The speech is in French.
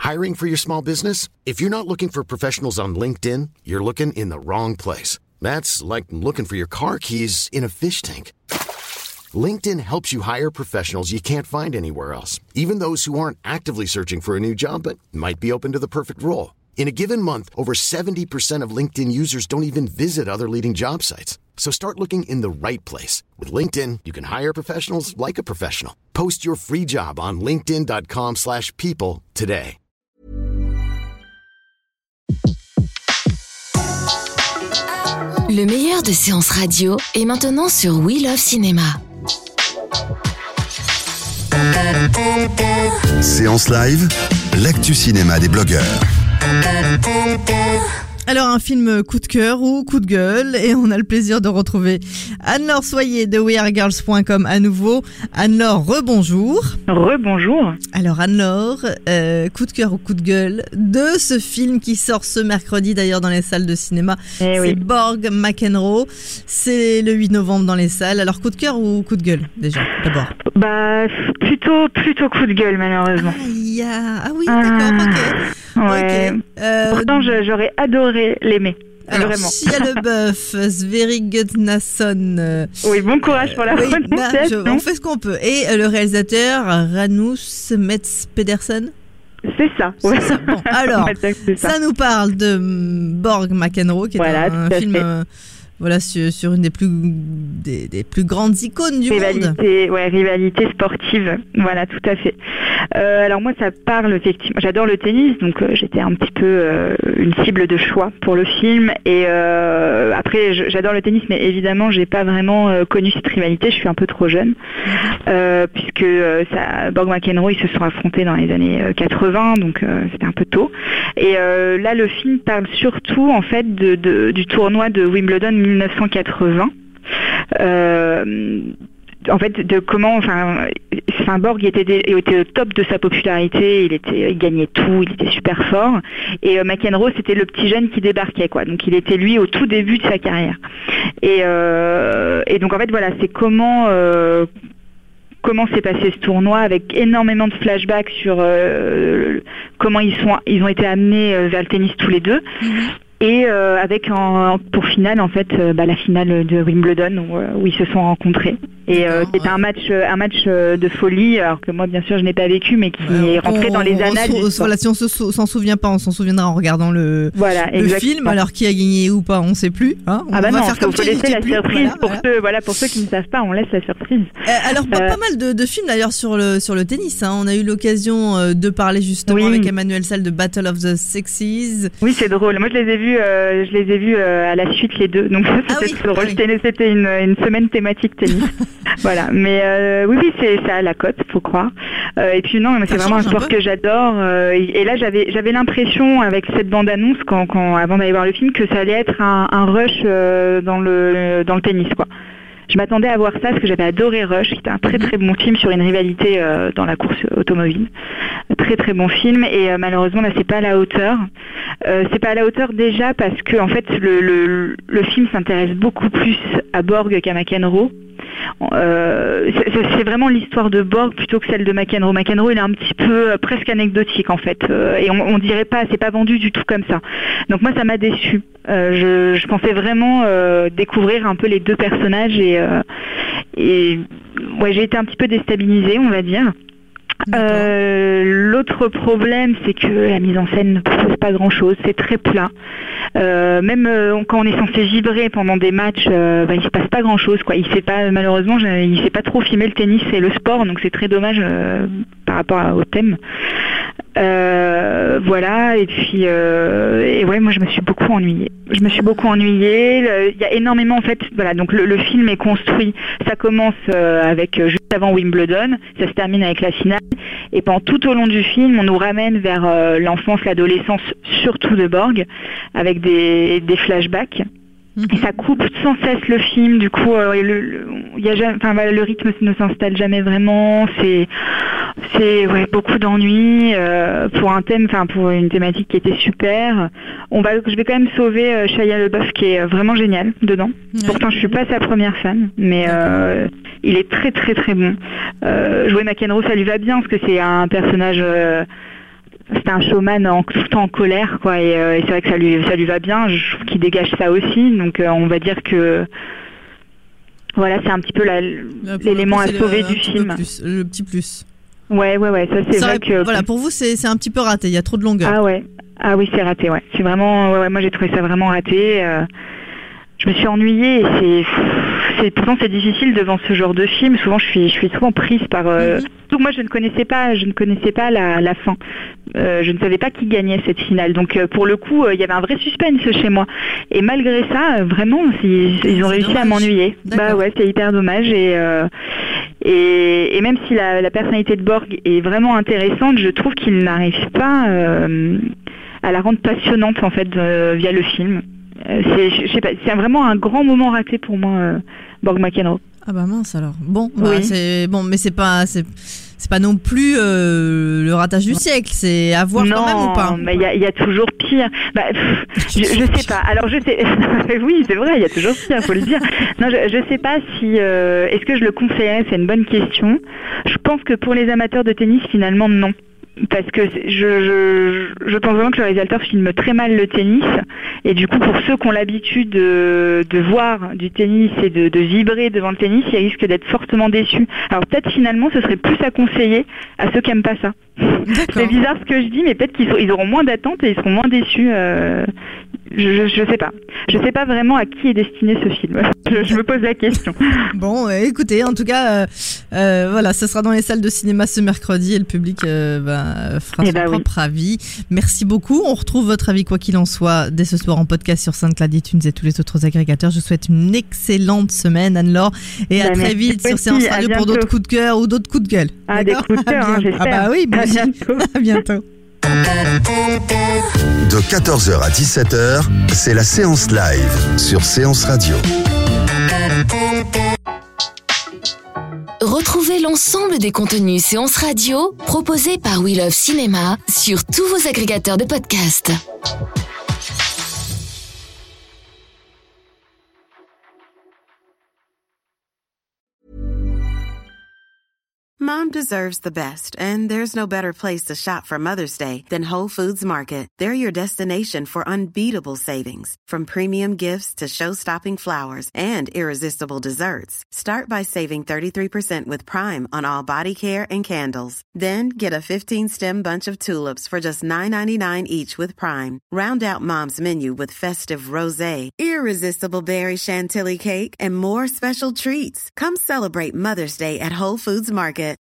Hiring for your small business? If you're not looking for professionals on LinkedIn, you're looking in the wrong place. That's like looking for your car keys in a fish tank. LinkedIn helps you hire professionals you can't find anywhere else, even those who aren't actively searching for a new job but might be open to the perfect role. In a given month, over 70% of LinkedIn users don't even visit other leading job sites. So start looking in the right place. With LinkedIn, you can hire professionals like a professional. Post your free job on linkedin.com/people today. Le meilleur de séances radio est maintenant sur We Love Cinéma. Séance live, l'actu cinéma des blogueurs. Alors un film coup de cœur ou coup de gueule, et on a le plaisir de retrouver Anne-Laure Soyer de wearegirls.com à nouveau. Anne-Laure, rebonjour. Rebonjour. Alors Anne-Laure, coup de cœur ou coup de gueule de ce film qui sort ce mercredi d'ailleurs dans les salles de cinéma. C'est Borg McEnroe, c'est le 8 novembre dans les salles. Alors coup de cœur ou coup de gueule déjà d'abord? Plutôt coup de gueule malheureusement. Ah oui, d'accord, ok. Ouais. Pourtant j'aurais adoré l'aimer. Alors, vraiment. Shia LaBeouf, Sverre Gudnason. Oui, bon courage pour la prononciation. On fait ce qu'on peut. Et le réalisateur, Rasmus Metz Pedersen. C'est ça. Ouais. C'est ça. Bon, alors, ça nous parle de Borg McEnroe, qui est un film... Voilà, sur une des plus grandes icônes du monde. Rivalité sportive. Voilà, tout à fait. Alors moi, ça parle effectivement. J'adore le tennis, donc j'étais un petit peu une cible de choix pour le film. Et après, j'adore le tennis, mais évidemment, j'ai pas vraiment connu cette rivalité. Je suis un peu trop jeune, puisque Borg McEnroe, ils se sont affrontés dans les années 80, donc c'était un peu tôt. Et là, le film parle surtout en fait du tournoi de Wimbledon 1980. En fait, de comment, Borg était au top de sa popularité, il gagnait tout, il était super fort. Et McEnroe, c'était le petit jeune qui débarquait, quoi. Donc, il était lui au tout début de sa carrière. Et donc, en fait, voilà, c'est comment s'est passé ce tournoi, avec énormément de flashbacks sur comment ils ont été amenés vers le tennis tous les deux. Et avec pour finale en fait la finale de Wimbledon où ils se sont rencontrés, et c'était un match de folie, alors que moi bien sûr je n'ai pas vécu, mais qui est rentré dans les annales. Voilà, si on s'en souvient pas, on s'en souviendra en regardant le film. Alors qui a gagné ou pas, on sait plus. Hein, faut laisser la surprise pour ceux qui ne savent pas, on laisse la surprise. Alors pas mal de films d'ailleurs sur le tennis. Hein. On a eu l'occasion de parler justement avec Emmanuel Salle de Battle of the Sexes. Oui, c'est drôle. Moi je les ai vus à la suite les deux, donc ça c'était drôle. C'était une semaine thématique tennis. Voilà, mais oui, c'est ça à la cote, faut croire. Et puis non, mais c'est vraiment un sport que j'adore. Et là, j'avais l'impression avec cette bande-annonce, avant d'aller voir le film, que ça allait être un rush dans le tennis, quoi. Je m'attendais à voir ça parce que j'avais adoré Rush, qui était un très très bon film sur une rivalité dans la course automobile. Très très bon film, et malheureusement là c'est pas à la hauteur. C'est pas à la hauteur déjà parce que en fait le film s'intéresse beaucoup plus à Borg qu'à McEnroe. C'est vraiment l'histoire de Borg plutôt que celle de McEnroe. McEnroe, il est un petit peu presque anecdotique en fait, et on dirait pas, c'est pas vendu du tout comme ça. Donc moi ça m'a déçu. Je pensais vraiment découvrir un peu les deux personnages, et j'ai été un petit peu déstabilisée, on va dire. L'autre problème, c'est que la mise en scène ne propose pas grand-chose, c'est très plat. Même quand on est censé vibrer pendant des matchs, il se passe pas grand-chose, quoi. Malheureusement, il sait pas trop filmer le tennis et le sport, donc c'est très dommage par rapport au thème. Voilà, et puis moi je me suis beaucoup ennuyée. Il y a énormément en fait, voilà, donc le film est construit, ça commence avec juste avant Wimbledon, ça se termine avec la finale, et pendant tout au long du film, on nous ramène vers l'enfance, l'adolescence, surtout de Borg, avec des flashbacks. Et ça coupe sans cesse le film, du coup le rythme ne s'installe jamais vraiment, c'est beaucoup d'ennuis pour une thématique qui était super. Je vais quand même sauver Shia LaBeouf, qui est vraiment génial dedans. Pourtant je suis pas sa première fan, mais il est très très très bon. Jouer McEnroe, ça lui va bien parce que c'est un personnage c'était un showman tout le temps en colère, quoi. Et c'est vrai que ça lui va bien. Je trouve qu'il dégage ça aussi. Donc on va dire que voilà, c'est un petit peu l'élément à sauver du film. Le petit plus. Ouais, ça c'est vrai que. Voilà, pour vous c'est un petit peu raté. Il y a trop de longueur. Ah oui, c'est raté. Ouais, c'est vraiment. Ouais, moi j'ai trouvé ça vraiment raté. Je me suis ennuyée et pourtant c'est difficile devant ce genre de film. Souvent je suis souvent prise par donc moi je ne connaissais pas la fin. Je ne savais pas qui gagnait cette finale. Donc pour le coup, il y avait un vrai suspense chez moi. Et malgré ça, vraiment ils ont réussi à m'ennuyer. D'accord. Bah ouais, c'est hyper dommage et même si la personnalité de Borg est vraiment intéressante, je trouve qu'ils n'arrivent pas à la rendre passionnante en fait via le film. Je sais pas, c'est vraiment un grand moment raté pour moi, Borg McEnroe. Ah bah mince alors. Bon, oui. C'est bon, mais c'est pas non plus le ratage du siècle. C'est à voir quand même ou pas. Non, mais il y a toujours pire. Je sais pas. Alors je sais. Oui, c'est vrai, il y a toujours pire, faut le dire. Non, je sais pas si. Est-ce que je le conseillerais ? C'est une bonne question. Je pense que pour les amateurs de tennis, finalement, non. Parce que je pense vraiment que le réalisateur filme très mal le tennis et du coup pour ceux qui ont l'habitude de voir du tennis et de vibrer devant le tennis, ils risquent d'être fortement déçus. Alors peut-être finalement ce serait plus à conseiller à ceux qui aiment pas ça. D'accord. C'est bizarre ce que je dis, mais peut-être qu'ils auront moins d'attentes et ils seront moins déçus. Je sais pas. Je sais pas vraiment à qui est destiné ce film. Je me pose la question. Bon, écoutez, en tout cas, voilà, ça sera dans les salles de cinéma ce mercredi et le public fera son propre avis. Merci beaucoup. On retrouve votre avis, quoi qu'il en soit, dès ce soir en podcast sur SoundCloud, iTunes et tous les autres agrégateurs. Je vous souhaite une excellente semaine, Anne-Laure, et à très vite sur Séance Radio pour d'autres coups de cœur ou d'autres coups de gueule. Ah, des coups de cœur, j'espère. Ah bah oui, à bientôt. À bientôt. De 14h à 17h, c'est la séance live sur Séance Radio. Retrouvez l'ensemble des contenus Séance Radio proposés par We Love Cinéma sur tous vos agrégateurs de podcasts. Mom deserves the best, and there's no better place to shop for Mother's Day than Whole Foods Market. They're your destination for unbeatable savings, from premium gifts to show-stopping flowers and irresistible desserts. Start by saving 33% with Prime on all body care and candles. Then get a 15-stem bunch of tulips for just $9.99 each with Prime. Round out Mom's menu with festive rosé, irresistible berry chantilly cake, and more special treats. Come celebrate Mother's Day at Whole Foods Market.